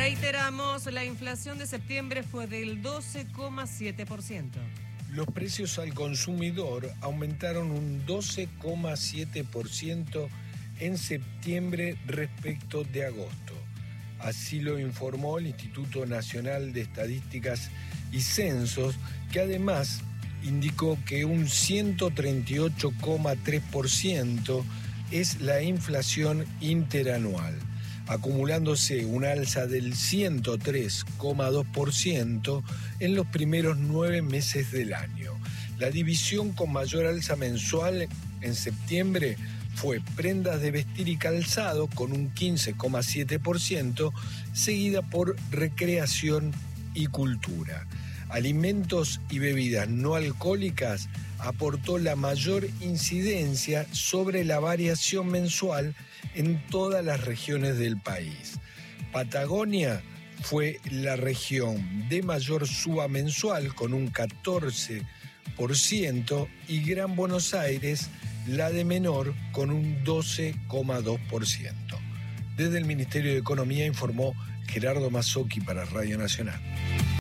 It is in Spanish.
Reiteramos, la inflación de septiembre fue del 12,7%. Los precios al consumidor aumentaron un 12,7% en septiembre respecto de agosto. Así lo informó el Instituto Nacional de Estadísticas y Censos, que además indicó que un 138,3% es la inflación interanual, acumulándose un alza del 103,2% en los primeros 9 meses del año. La división con mayor alza mensual en septiembre fue prendas de vestir y calzado con un 15,7%, seguida por recreación y cultura. Alimentos y bebidas no alcohólicas aportó la mayor incidencia sobre la variación mensual en todas las regiones del país. Patagonia fue la región de mayor suba mensual con un 14% y Gran Buenos Aires la de menor con un 12,2%. Desde el Ministerio de Economía informó Gerardo Mazzocchi para Radio Nacional.